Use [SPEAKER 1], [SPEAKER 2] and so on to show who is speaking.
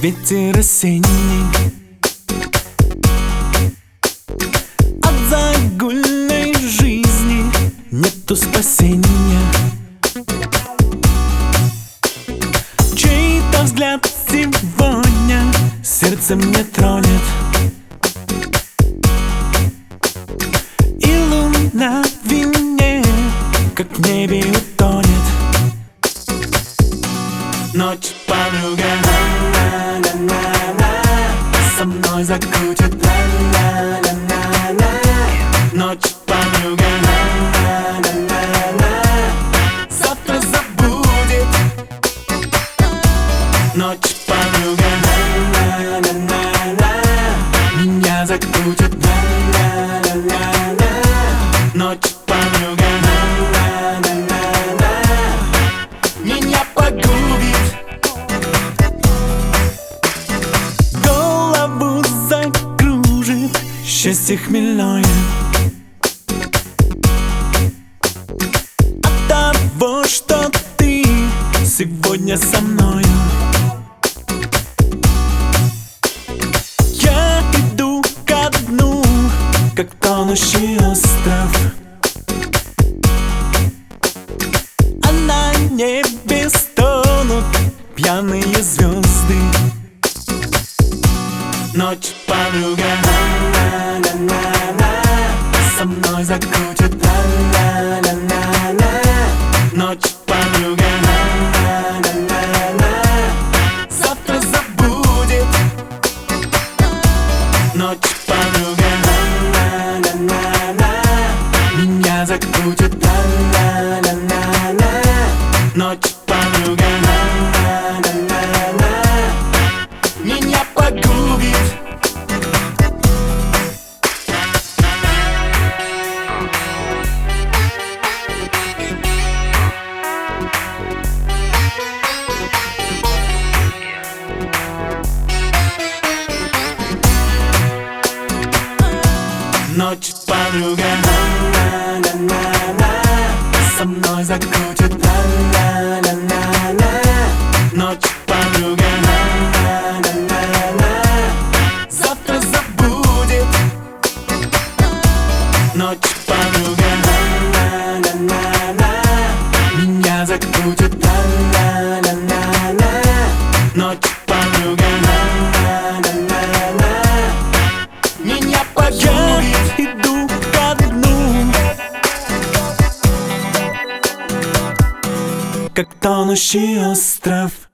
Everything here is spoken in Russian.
[SPEAKER 1] ветер осенний. От загульной жизни нету спасения. Чей-то взгляд сегодня сердце мне тронет, и луна в вине, как в небе утонет. Ночь, подруга, на-на-на-на, со мной закрутит, на-на-на-на. Ночь, подруга, на-на-на-на, завтра забудет. Ночь, подруга, на-на-на-на, меня закрутит, на-на-на-на. Ночь, подруга, на-на-на-на, меня погубит. Голову закружит счастье хмельное от того, что ты сегодня со мною. Я иду ко дну, как тонущий остров, а на небе стонут пьяные звезды. Ночь, подруга, на-на-на-на, со мной закрутит, на-на-на-на. Ночь, подруга, на-на-на-на, завтра забудет. Ночь, подруга, на-на-на-на, меня закрутит, на-на-на-на. Ночь, подруга, на-на-на-на, меня погубит. Ночь, подруга, на-на-на-на, со мной закрутит, на-на-на-на. Ночь, подруга, на-на-на-на, завтра забудет. Ночь, подруга, на-на-на-на, меня закрутит, на-на-на-на. Ночь, подруга, на-на-на-на, меня погубит. Я иду ко дну, как тонущий остров.